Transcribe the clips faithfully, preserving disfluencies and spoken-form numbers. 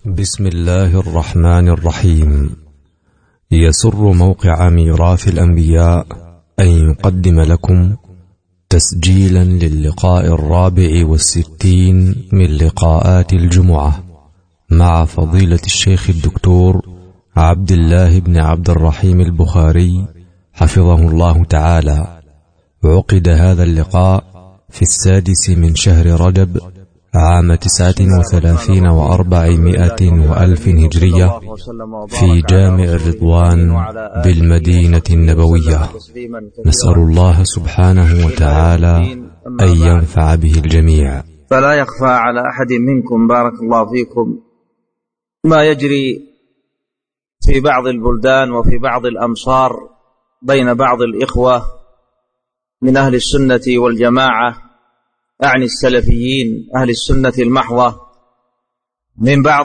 بسم الله الرحمن الرحيم. يسر موقع ميراث الأنبياء أن يقدم لكم تسجيلا للقاء الرابع والستين من لقاءات الجمعة مع فضيلة الشيخ الدكتور عبد الله بن عبد الرحيم البخاري حفظه الله تعالى. عقد هذا اللقاء في السادس من شهر رجب عام تسعة وثلاثين وأربعمائة وألف هجرية في جامع الرضوان بالمدينة النبوية. نسأل الله سبحانه وتعالى أن ينفع به الجميع. فلا يخفى على أحد منكم بارك الله فيكم ما يجري في بعض البلدان وفي بعض الأمصار بين بعض الإخوة من أهل السنة والجماعة، أعني السلفيين أهل السنة المحضة، من بعض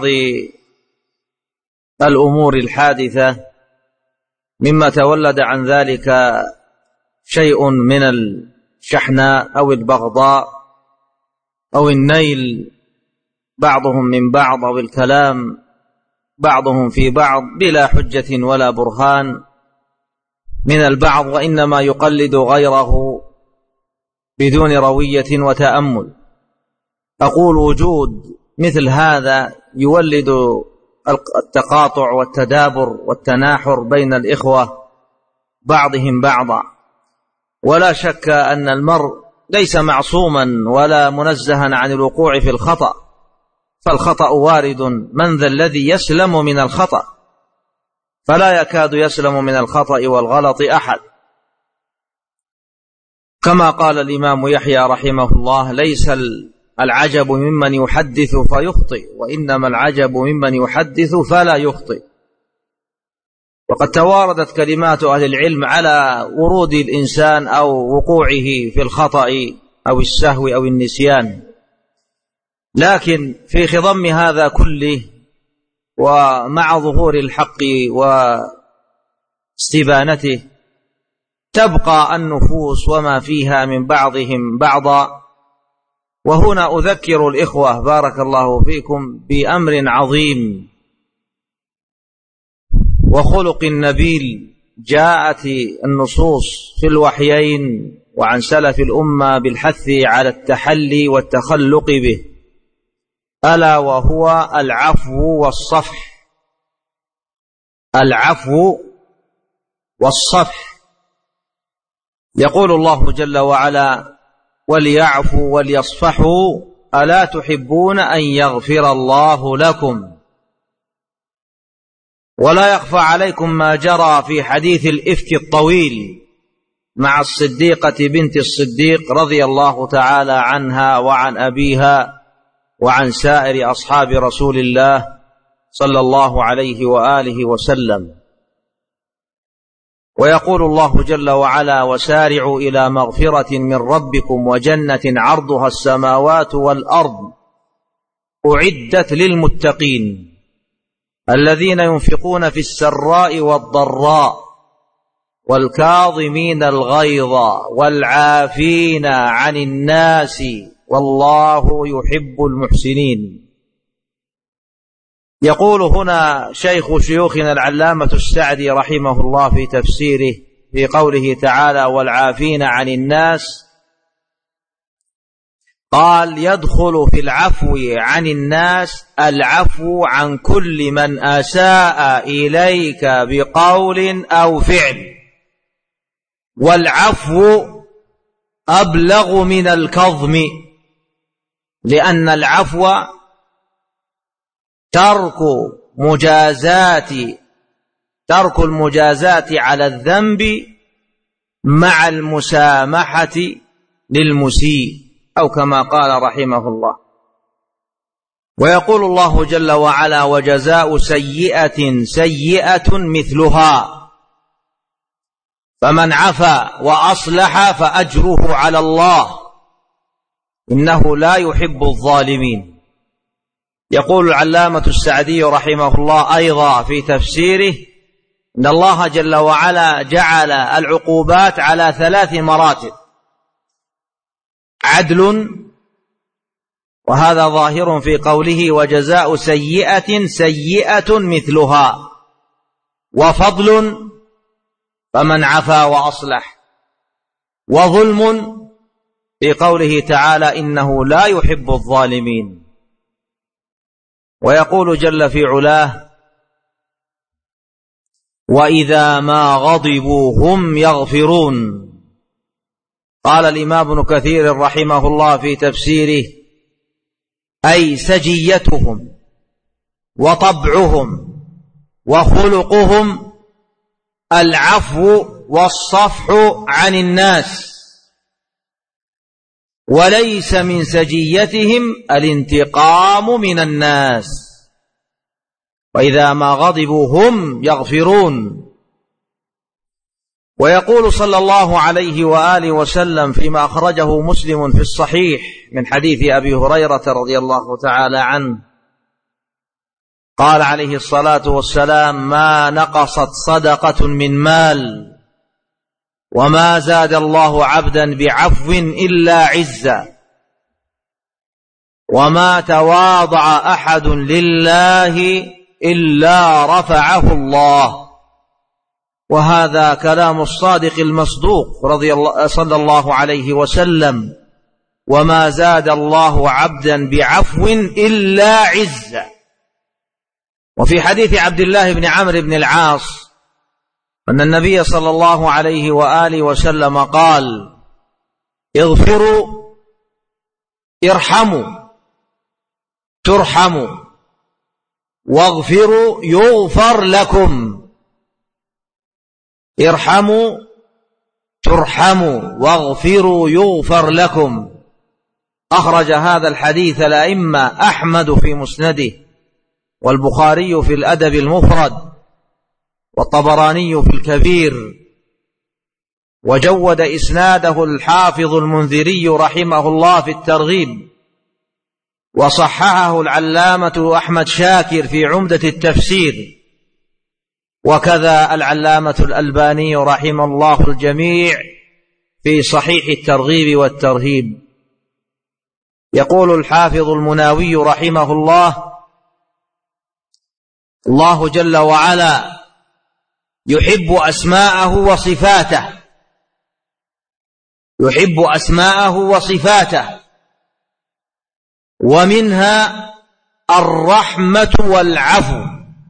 الأمور الحادثة مما تولد عن ذلك شيء من الشحناء أو البغضاء أو النيل بعضهم من بعض أو الكلام بعضهم في بعض بلا حجة ولا برهان من البعض، وإنما يقلد غيره بدون روية وتأمل. أقول وجود مثل هذا يولد التقاطع والتدابر والتناحر بين الإخوة بعضهم بعضا، ولا شك أن المرء ليس معصوما ولا منزها عن الوقوع في الخطأ، فالخطأ وارد، من ذا الذي يسلم من الخطأ؟ فلا يكاد يسلم من الخطأ والغلط أحد. كما قال الإمام يحيى رحمه الله: ليس العجب ممن يحدث فيخطئ، وإنما العجب ممن يحدث فلا يخطئ. وقد تواردت كلمات أهل العلم على ورود الإنسان أو وقوعه في الخطأ أو السهو أو النسيان، لكن في خضم هذا كله ومع ظهور الحق واستبانته تبقى النفوس وما فيها من بعضهم بعضا. وهنا أذكر الإخوة بارك الله فيكم بأمر عظيم وخلق نبيل جاءت النصوص في الوحيين وعن سلف الأمة بالحث على التحلي والتخلق به، ألا وهو العفو والصفح. العفو والصفح. يقول الله جل وعلا: وليعفوا وليصفحوا ألا تحبون أن يغفر الله لكم. ولا يخفى عليكم ما جرى في حديث الإفك الطويل مع الصديقة بنت الصديق رضي الله تعالى عنها وعن أبيها وعن سائر أصحاب رسول الله صلى الله عليه وآله وسلم. ويقول الله جل وعلا: وسارعوا إلى مغفرة من ربكم وجنة عرضها السماوات والأرض أعدت للمتقين الذين ينفقون في السراء والضراء والكاظمين الغيظ والعافين عن الناس والله يحب المحسنين. يقول هنا شيخ شيوخنا العلامة السعدي رحمه الله في تفسيره في قوله تعالى: والعافين عن الناس، قال: يدخل في العفو عن الناس العفو عن كل من أساء إليك بقول أو فعل، والعفو أبلغ من الكظم، لأن العفو ترك مجازات ترك المجازات على الذنب مع المسامحة للمسيء، أو كما قال رحمه الله. ويقول الله جل وعلا: وجزاء سيئة سيئة مثلها فمن عفا وأصلح فأجره على الله إنه لا يحب الظالمين. يقول العلامة السعدي رحمه الله أيضا في تفسيره: إن الله جل وعلا جعل العقوبات على ثلاث مراتب: عدل وهذا ظاهر في قوله وجزاء سيئة سيئة مثلها، وفضل فمن عفا وأصلح، وظلم في قوله تعالى إنه لا يحب الظالمين. ويقول جل في علاه وإذا ما غضبوا هم يغفرون. قال الإمام ابن كثير رحمه الله في تفسيره أي سجيتهم وطبعهم وخلقهم العفو والصفح عن الناس، وليس من سجيتهم الانتقام من الناس. وإذا ما غضبوا هم يغفرون. ويقول صلى الله عليه وآله وسلم فيما أخرجه مسلم في الصحيح من حديث أبي هريرة رضي الله تعالى عنه قال عليه الصلاة والسلام ما نقصت صدقة من مال وما زاد الله عبدا بعفو إلا عزا، وما تواضع أحد لله إلا رفعه الله. وهذا كلام الصادق المصدوق رضي الله صلى الله عليه وسلم وما زاد الله عبدا بعفو إلا عزا. وفي حديث عبد الله بن عمرو بن العاص أن النبي صلى الله عليه وآله وسلم قال اغفروا ارحموا ترحموا واغفروا يغفر لكم. ارحموا ترحموا واغفروا يغفر لكم. أخرج هذا الحديث الأئمة أحمد في مسنده، والبخاري في الأدب المفرد، والطبراني في الكبير، وجود إسناده الحافظ المنذري رحمه الله في الترغيب، وصححه العلامة أحمد شاكر في عمدة التفسير، وكذا العلامة الألباني رحمه الله الجميع في صحيح الترغيب والترهيب. يقول الحافظ المناوي رحمه الله الله جل وعلا يحب أسماءه وصفاته يحب أسماءه وصفاته ومنها الرحمة والعفو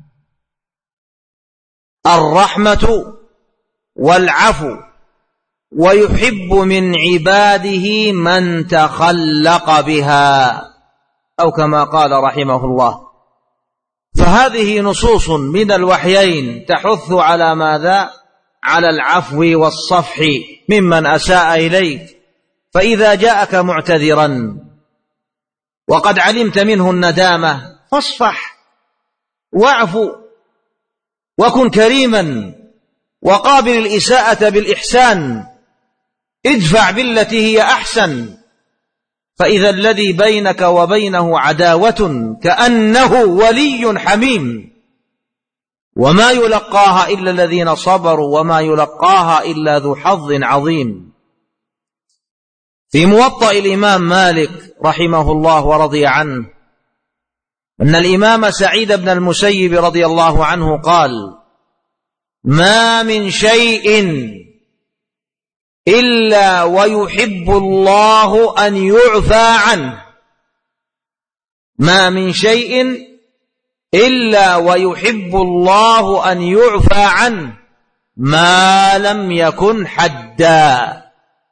الرحمة والعفو ويحب من عباده من تخلق بها، أو كما قال رحمه الله. فهذه نصوص من الوحيين تحث على ماذا؟ على العفو والصفح ممن أساء إليك. فإذا جاءك معتذرا وقد علمت منه الندامة فاصفح واعفو وكن كريما وقابل الإساءة بالإحسان، ادفع بالتي هي أحسن. فإذا الذي بينك وبينه عداوة كأنه ولي حميم، وما يلقاها إلا الذين صبروا وما يلقاها إلا ذو حظ عظيم. في موطأ الإمام مالك رحمه الله ورضي عنه أن الإمام سعيد بن المسيب رضي الله عنه قال ما من شيء إلا ويحب الله أن يعفى عنه ما من شيء إلا ويحب الله أن يعفى عنه ما لم يكن حدا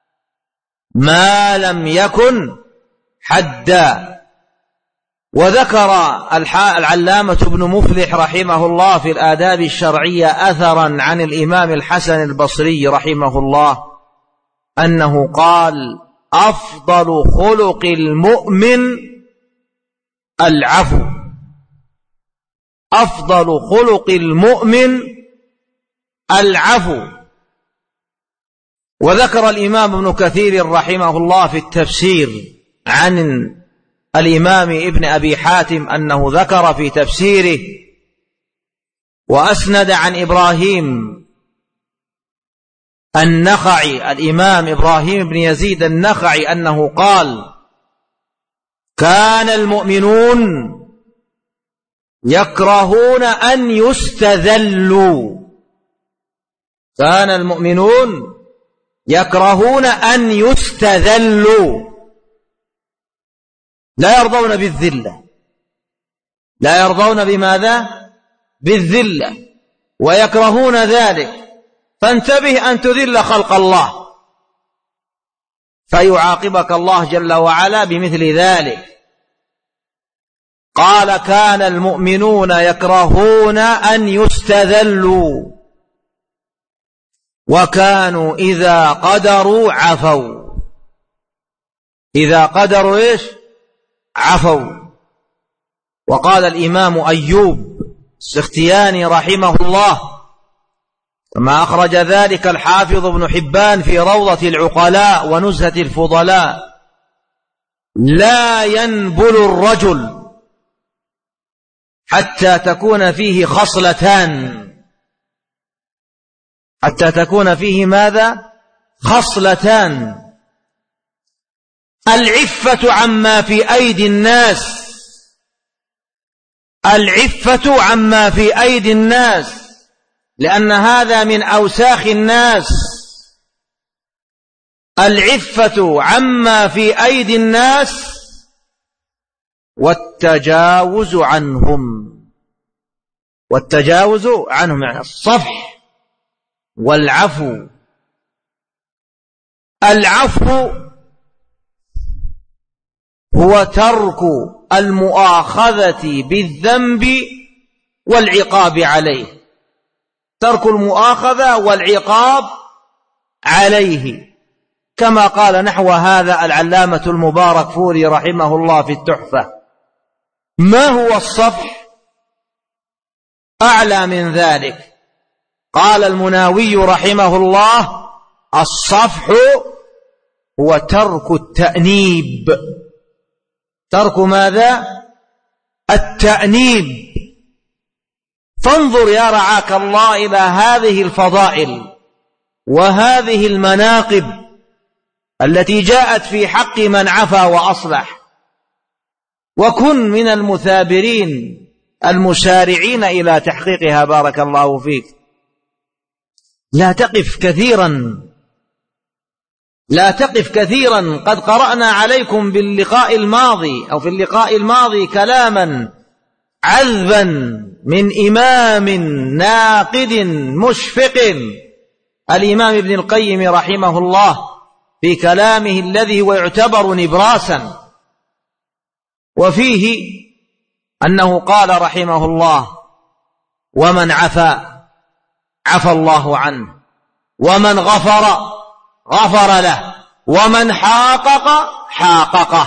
ما لم يكن حدا. وذكر العلامة ابن مفلح رحمه الله في الآداب الشرعية أثرا عن الإمام الحسن البصري رحمه الله أنه قال أفضل خلق المؤمن العفو أفضل خلق المؤمن العفو. وذكر الإمام ابن كثير رحمه الله في التفسير عن الإمام ابن أبي حاتم أنه ذكر في تفسيره وأسند عن إبراهيم النخعي الإمام إبراهيم بن يزيد النخعي أنه قال كان المؤمنون يكرهون أن يستذلوا كان المؤمنون يكرهون أن يستذلوا لا يرضون بالذلة لا يرضون بماذا؟ بالذلة، ويكرهون ذلك. فانتبه أن تذل خلق الله فيعاقبك الله جل وعلا بمثل ذلك. قال كان المؤمنون يكرهون أن يستذلوا وكانوا إذا قدروا عفوا إذا قدروا إيش؟ عفوا. وقال الإمام أيوب السختياني رحمه الله كما أخرج ذلك الحافظ ابن حبان في روضة العقلاء ونزهة الفضلاء: لا ينبل الرجل حتى تكون فيه خصلتان حتى تكون فيه ماذا؟ خصلتان: العفة عما في أيدي الناس العفة عما في أيدي الناس لأن هذا من أوساخ الناس. العفة عما في أيدي الناس والتجاوز عنهم والتجاوز عنهم يعني الصفح والعفو. العفو هو ترك المؤاخذة بالذنب والعقاب عليه ترك المؤاخذة والعقاب عليه كما قال نحو هذا العلامة المباركفوري رحمه الله في التحفة. ما هو الصفح؟ أعلى من ذلك. قال المناوي رحمه الله: الصفح هو ترك التأنيب. ترك ماذا؟ التأنيب. فانظر يا رعاك الله إلى هذه الفضائل وهذه المناقب التي جاءت في حق من عفا وأصلح، وكن من المثابرين المسارعين إلى تحقيقها بارك الله فيك. لا تقف كثيرا لا تقف كثيرا قد قرأنا عليكم باللقاء الماضي أو في اللقاء الماضي كلاما عذبا من إمام ناقد مشفق الإمام ابن القيم رحمه الله في كلامه الذي هو يعتبر نبراسا، وفيه أنه قال رحمه الله: ومن عفا عفى الله عنه، ومن غفر غفر له، ومن حاقق حاققه.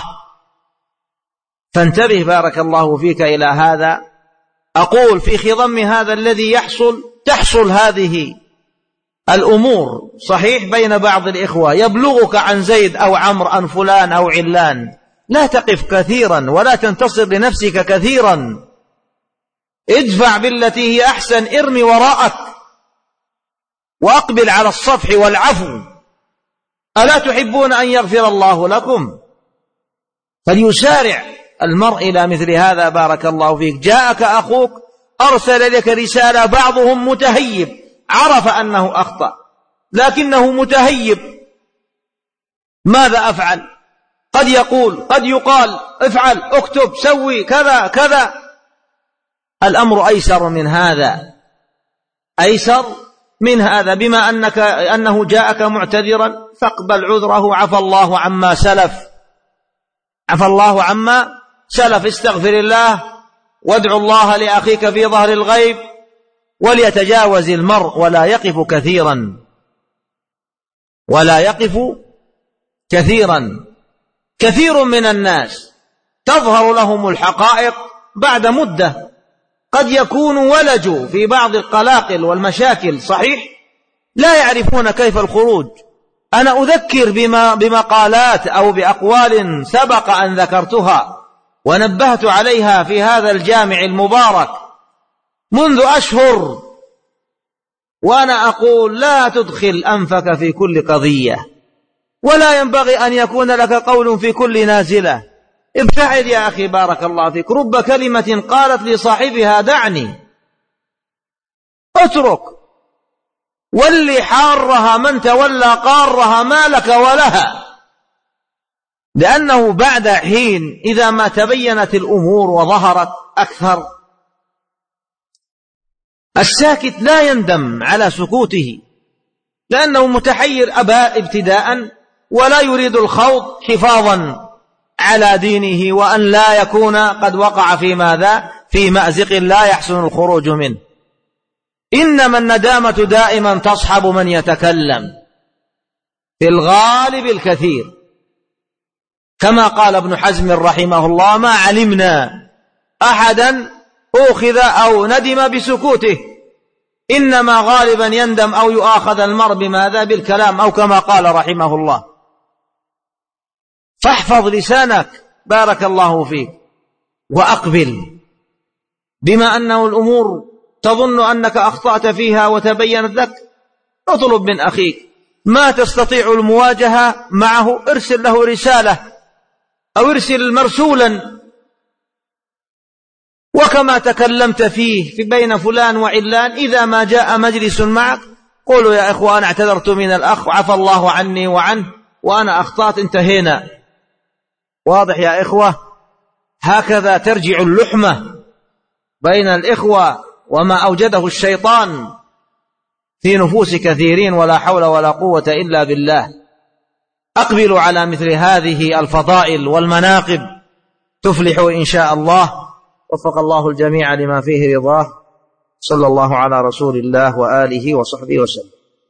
فانتبه بارك الله فيك إلى هذا. أقول في خضم هذا الذي يحصل تحصل هذه الأمور صحيح بين بعض الإخوة، يبلغك عن زيد أو عمرو عن فلان أو علان، لا تقف كثيرا ولا تنتصر لنفسك كثيرا، ادفع بالتي هي أحسن، ارمي وراءك وأقبل على الصفح والعفو. ألا تحبون أن يغفر الله لكم؟ فليسارع المرء إلى مثل هذا بارك الله فيك. جاءك أخوك أرسل لك رسالة، بعضهم متهيب، عرف أنه أخطأ لكنه متهيب، ماذا أفعل؟ قد يقول قد يقال افعل، اكتب، سوي كذا كذا. الأمر أيسر من هذا، أيسر من هذا. بما أنك أنه جاءك معتذرا فاقبل عذره، عفى الله عما سلف عفى الله عما سلف استغفر الله وادعو الله لأخيك في ظهر الغيب، وليتجاوز المرء ولا يقف كثيرا ولا يقف كثيرا. كثير من الناس تظهر لهم الحقائق بعد مدة، قد يكون ولجوا في بعض القلاقل والمشاكل صحيح، لا يعرفون كيف الخروج. أنا أذكر بما بمقالات أو بأقوال سبق أن ذكرتها ونبهت عليها في هذا الجامع المبارك منذ أشهر، وأنا أقول: لا تدخل أنفك في كل قضية، ولا ينبغي أن يكون لك قول في كل نازلة. ابتعد يا أخي بارك الله فيك. رب كلمة قالت لصاحبها دعني، اترك، واللي حارها من تولى قارها ما لك ولها. لأنه بعد حين إذا ما تبينت الأمور وظهرت أكثر، الساكت لا يندم على سكوته، لأنه متحير أبى ابتداء، ولا يريد الخوض حفاظا على دينه، وأن لا يكون قد وقع في ماذا؟ في مأزق لا يحسن الخروج منه. إنما الندامة دائما تصحب من يتكلم في الغالب الكثير، كما قال ابن حزم رحمه الله: ما علمنا أحدا أخذ أو ندم بسكوته، إنما غالبا يندم أو يؤاخذ المرء بماذا؟ بالكلام، أو كما قال رحمه الله. فاحفظ لسانك بارك الله فيك، وأقبل، بما أنه الأمور تظن أنك أخطأت فيها وتبينت لك، اطلب من أخيك ما تستطيع المواجهة معه، ارسل له رسالة أو ارسل مرسولا، وكما تكلمت فيه في بين فلان وعلان، إذا ما جاء مجلس معك قولوا يا إخوة أنا اعتذرت من الأخ وعفى الله عني وعنه وأنا أخطأت، انتهينا. واضح يا إخوة؟ هكذا ترجع اللحمة بين الإخوة، وما أوجده الشيطان في نفوس كثيرين، ولا حول ولا قوة إلا بالله. أقبلوا على مثل هذه الفضائل والمناقب تفلحوا إن شاء الله. وفق الله الجميع لما فيه رضاه. صلى الله على رسول الله وآله وصحبه وسلم.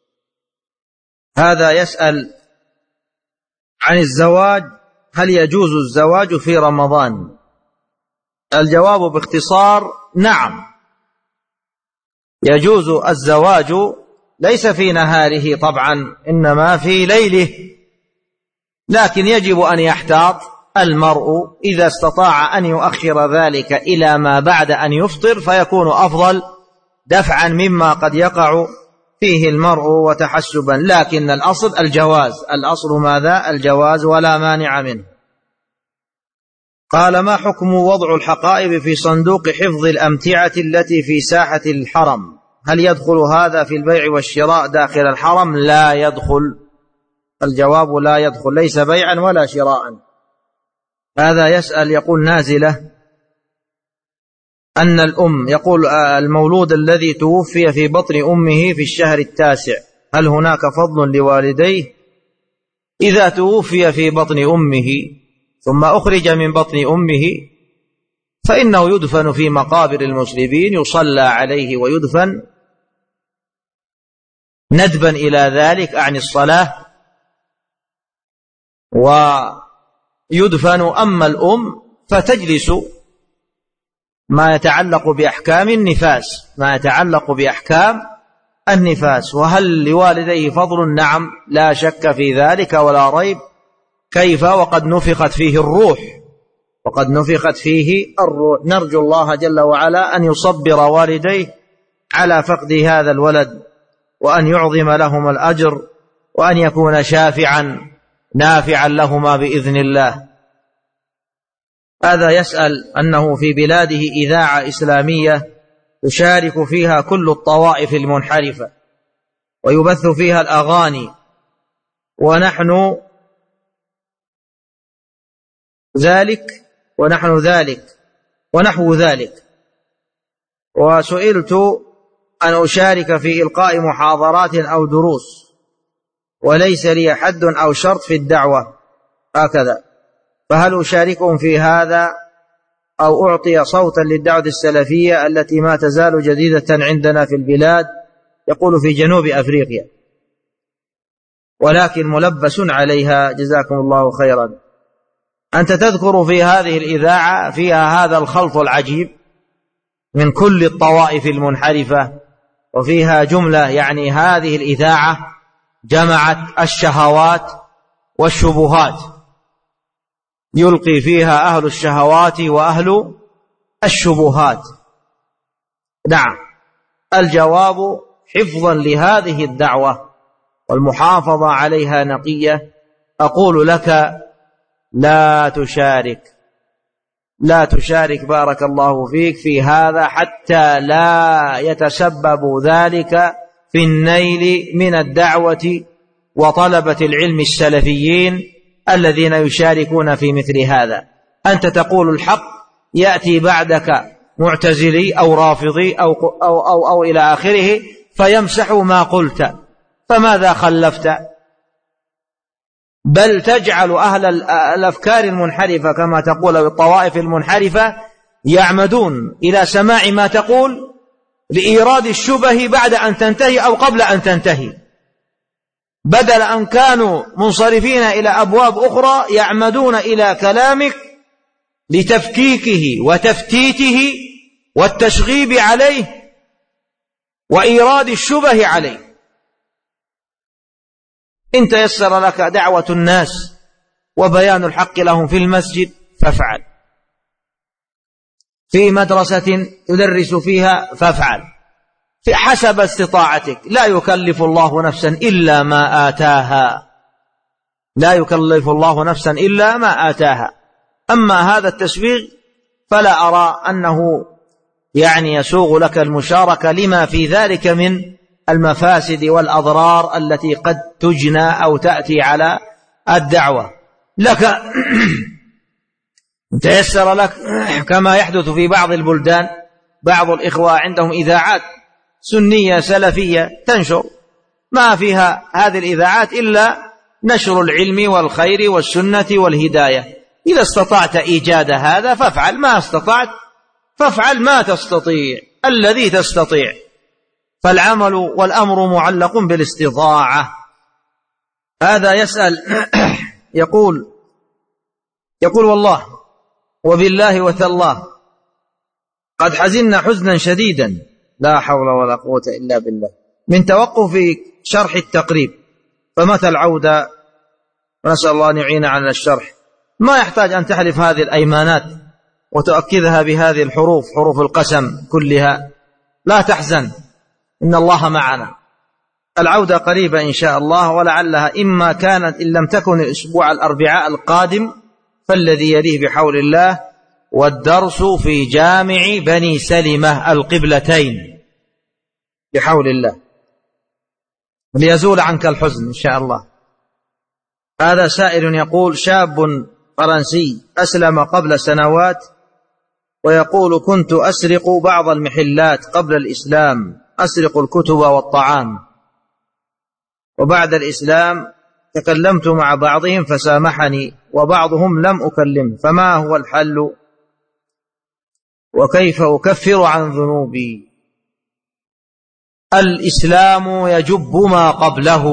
هذا يسأل عن الزواج: هل يجوز الزواج في رمضان؟ الجواب باختصار: نعم، يجوز الزواج، ليس في نهاره طبعا، إنما في ليله، لكن يجب أن يحتاط المرء إذا استطاع أن يؤخر ذلك إلى ما بعد أن يفطر، فيكون أفضل دفعا مما قد يقع فيه المرء وتحسبا. لكن الأصل الجواز، الأصل ماذا؟ الجواز، ولا مانع منه. قال: ما حكم وضع الحقائب في صندوق حفظ الأمتعة التي في ساحة الحرم؟ هل يدخل هذا في البيع والشراء داخل الحرم؟ لا يدخل. الجواب: لا يدخل، ليس بيعا ولا شراء. هذا يسأل يقول: نازلة أن الأم، يقول المولود الذي توفي في بطن أمه في الشهر التاسع، هل هناك فضل لوالديه؟ إذا توفي في بطن أمه ثم أخرج من بطن أمه فإنه يدفن في مقابر المسلمين، يصلى عليه ويدفن ندبا إلى ذلك عن الصلاة ويدفن. أما الأم فتجلس ما يتعلق بأحكام النفاس، ما يتعلق بأحكام النفاس. وهل لوالديه فضل؟ نعم، لا شك في ذلك ولا ريب. كيف وقد نفخت فيه الروح، وقد نفخت فيه الروح. نرجو الله جل وعلا أن يصبر والديه على فقد هذا الولد، وأن يعظم لهما الأجر، وأن يكون شافعا نافعا لهما بإذن الله. هذا يسأل أنه في بلاده إذاعة إسلامية تشارك فيها كل الطوائف المنحرفة ويبث فيها الأغاني، ونحن ذلك ونحن ذلك ونحو ذلك، وسئلت أن أشارك في إلقاء محاضرات أو دروس، وليس لي حد أو شرط في الدعوة هكذا، فهل أشاركهم في هذا أو أعطي صوتا للدعوة السلفية التي ما تزال جديدة عندنا في البلاد؟ يقول في جنوب أفريقيا، ولكن ملبس عليها. جزاكم الله خيرا. أنت تذكر في هذه الإذاعة فيها هذا الخلط العجيب من كل الطوائف المنحرفة، وفيها جملة، يعني هذه الإذاعة جمعت الشهوات والشبهات، يلقي فيها أهل الشهوات وأهل الشبهات. نعم، الجواب حفظا لهذه الدعوة والمحافظة عليها نقية، أقول لك لا تشارك لا تشارك بارك الله فيك في هذا حتى لا يتسبب ذلك في النيل من الدعوة وطلبة العلم السلفيين الذين يشاركون في مثل هذا. أنت تقول الحق، يأتي بعدك معتزلي أو رافضي أو, أو, أو, أو إلى آخره فيمسح ما قلت، فماذا خلفت؟ بل تجعل أهل الأفكار المنحرفة كما تقول الطوائف المنحرفة يعمدون إلى سماع ما تقول لإيراد الشبه بعد أن تنتهي أو قبل أن تنتهي، بدل أن كانوا منصرفين إلى أبواب أخرى يعمدون إلى كلامك لتفكيكه وتفتيته والتشغيب عليه وإيراد الشبه عليه. إن تيسر لك دعوة الناس وبيان الحق لهم في المسجد فافعل، في مدرسة تدرس فيها فافعل، في حسب استطاعتك. لا يكلف الله نفسا إلا ما آتاها، لا يكلف الله نفسا إلا ما آتاها. أما هذا التسويغ فلا أرى أنه يعني يسوغ لك المشاركة لما في ذلك من المفاسد والأضرار التي قد تجنى أو تأتي على الدعوة. لك تيسر لك كما يحدث في بعض البلدان، بعض الإخوة عندهم إذاعات سنية سلفية تنشر، ما فيها هذه الإذاعات إلا نشر العلم والخير والسنة والهداية. إذا استطعت إيجاد هذا فافعل، ما استطعت فافعل ما تستطيع الذي تستطيع، فالعمل والأمر معلق بالاستطاعة. هذا يسأل يقول يقول والله وبالله وتالله قد حزنا حزنا شديدا لا حول ولا قوة إلا بالله من توقف شرح التقريب، فمتى العودة؟ ونسأل الله أن يعين على الشرح. ما يحتاج أن تحلف هذه الأيمانات وتؤكدها بهذه الحروف، حروف القسم كلها. لا تحزن، إن الله معنا. العودة قريبة إن شاء الله، ولعلها إما كانت إن لم تكن الأسبوع الأربعاء القادم فالذي يليه بحول الله، والدرس في جامع بني سلمة القبلتين بحول الله، ليزول عنك الحزن إن شاء الله. هذا سائل يقول: شاب فرنسي أسلم قبل سنوات ويقول: كنت أسرق بعض المحلات قبل الإسلام، أسرق الكتب والطعام، وبعد الإسلام تكلمت مع بعضهم فسامحني وبعضهم لم أكلم، فما هو الحل وكيف أكفر عن ذنوبي؟ الإسلام يجب ما قبله،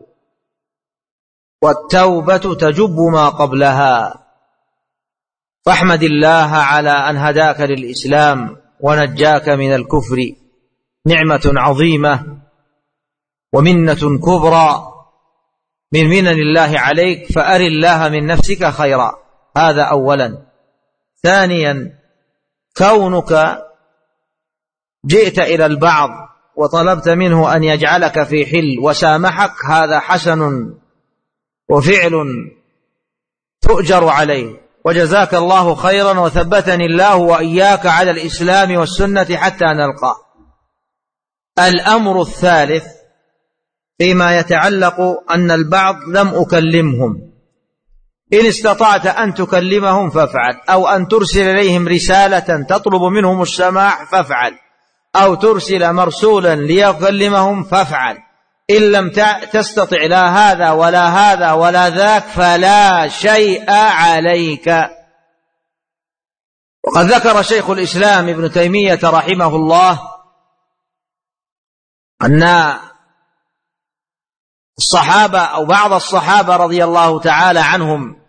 والتوبة تجب ما قبلها، فاحمد الله على أن هداك للإسلام ونجاك من الكفر، نعمة عظيمة ومنة كبرى من منن الله عليك، فأر الله من نفسك خيرا. هذا أولا. ثانيا، كونك جئت إلى البعض وطلبت منه أن يجعلك في حل وسامحك، هذا حسن وفعل تؤجر عليه، وجزاك الله خيرا وثبتني الله وإياك على الإسلام والسنة حتى نلقاه. الأمر الثالث فيما يتعلق أن البعض لم أكلمهم، إن استطعت أن تكلمهم فافعل، أو أن ترسل إليهم رسالة تطلب منهم السماع فافعل، أو ترسل مرسولا ليكلمهم فافعل. إن لم تستطع لا هذا ولا هذا ولا ذاك فلا شيء عليك. وقد ذكر شيخ الإسلام ابن تيمية رحمه الله أن الصحابة أو بعض الصحابة رضي الله تعالى عنهم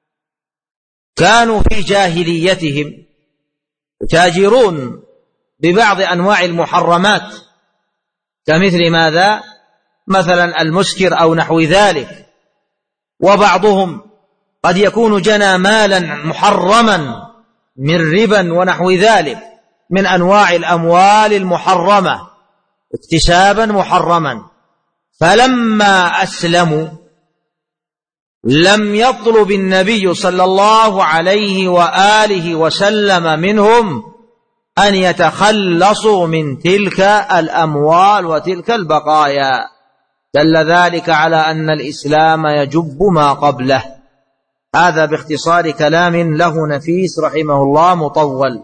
كانوا في جاهليتهم يتاجرون ببعض أنواع المحرمات، كمثل ماذا؟ مثلا المسكر أو نحو ذلك. وبعضهم قد يكون جنى مالا محرما من ربا ونحو ذلك من أنواع الأموال المحرمة اكتسابا محرما. فلما أسلموا لم يطلب النبي صلى الله عليه وآله وسلم منهم أن يتخلصوا من تلك الأموال وتلك البقايا. دل ذلك على أن الإسلام يجب ما قبله. هذا باختصار كلام له نفيس رحمه الله مطول.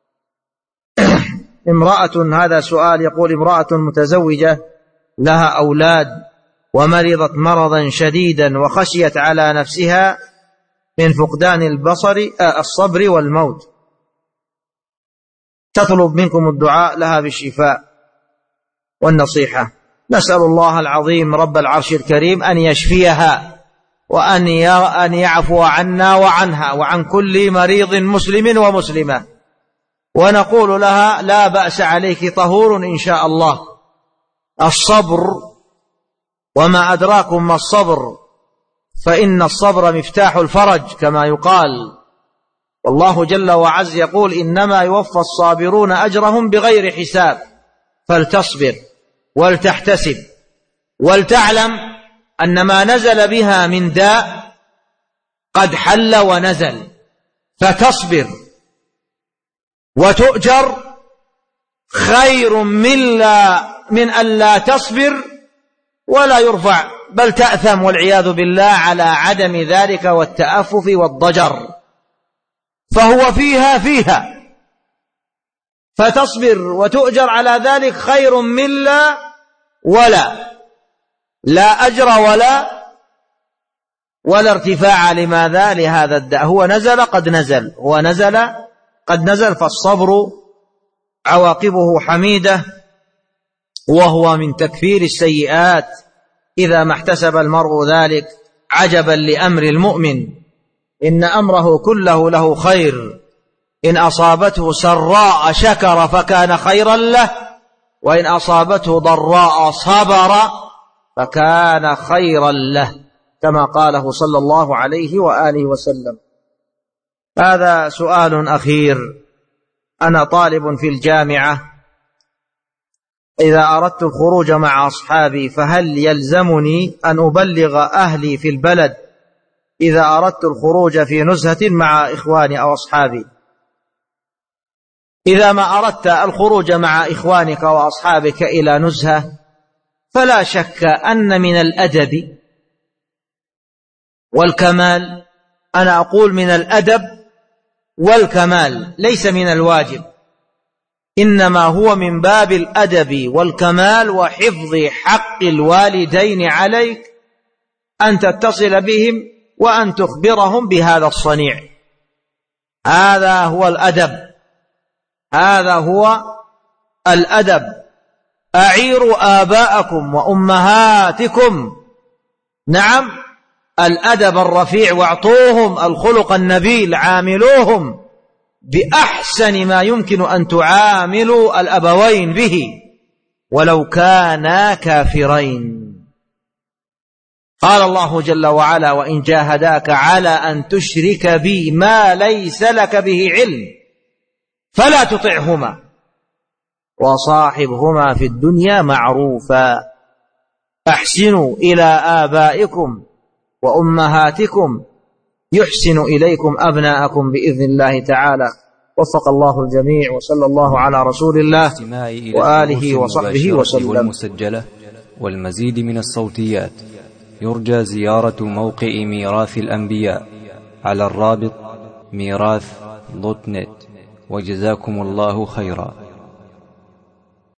امرأة، هذا سؤال يقول: امرأة متزوجة لها أولاد ومرضت مرضا شديدا وخشيت على نفسها من فقدان البصر الصبر والموت، تطلب منكم الدعاء لها بالشفاء والنصيحة. نسأل الله العظيم رب العرش الكريم أن يشفيها وأن يعفو عنا وعنها وعن كل مريض مسلم ومسلمة، ونقول لها: لا بأس عليك طهور إن شاء الله. الصبر، وما أدراكم ما الصبر، فإن الصبر مفتاح الفرج كما يقال، والله جل وعز يقول: إنما يوفى الصابرون أجرهم بغير حساب. فلتصبر ولتحتسب ولتعلم أن ما نزل بها من داء قد حل ونزل، فتصبر وتؤجر خير من لا من أن لا تصبر ولا يرفع، بل تأثم والعياذ بالله على عدم ذلك والتأفف والضجر، فهو فيها فيها. فتصبر وتؤجر على ذلك خير من لا ولا لا أجر ولا ولا ارتفاع. لماذا؟ لهذا الداء. هو نزل قد نزل هو نزل قد نزل فالصبر عواقبه حميدة، وهو من تكفير السيئات إذا ما احتسب المرء ذلك. عجبا لأمر المؤمن، إن أمره كله له خير، إن أصابته سراء شكر فكان خيرا له، وإن أصابته ضراء صبر فكان خيرا له، كما قاله صلى الله عليه وآله وسلم. هذا سؤال أخير: أنا طالب في الجامعة، إذا أردت الخروج مع أصحابي فهل يلزمني أن أبلغ أهلي في البلد إذا أردت الخروج في نزهة مع إخواني أو أصحابي؟ إذا ما أردت الخروج مع إخوانك وأصحابك إلى نزهة فلا شك أن من الأدب والكمال، أنا أقول من الأدب والكمال ليس من الواجب، إنما هو من باب الأدب والكمال وحفظ حق الوالدين عليك أن تتصل بهم وأن تخبرهم بهذا الصنيع. هذا هو الأدب، هذا هو الأدب. أعيروا آباءكم وأمهاتكم، نعم، الأدب الرفيع، واعطوهم الخلق النبيل، عاملوهم بأحسن ما يمكن أن تعاملوا الأبوين به ولو كانا كافرين. قال الله جل وعلا: وإن جاهداك على أن تشرك بي ما ليس لك به علم فلا تطعهما وصاحبهما في الدنيا معروفا. أحسنوا إلى آبائكم وأمهاتكم يحسن إليكم أبناءكم بإذن الله تعالى. وفق الله الجميع، وصلى الله على رسول الله وآله وصحبه وسلم. والمسجلة والمزيد من الصوتيات يرجى زيارة موقع ميراث الأنبياء على الرابط ميراث دوت نت. وجزاكم الله خيرا.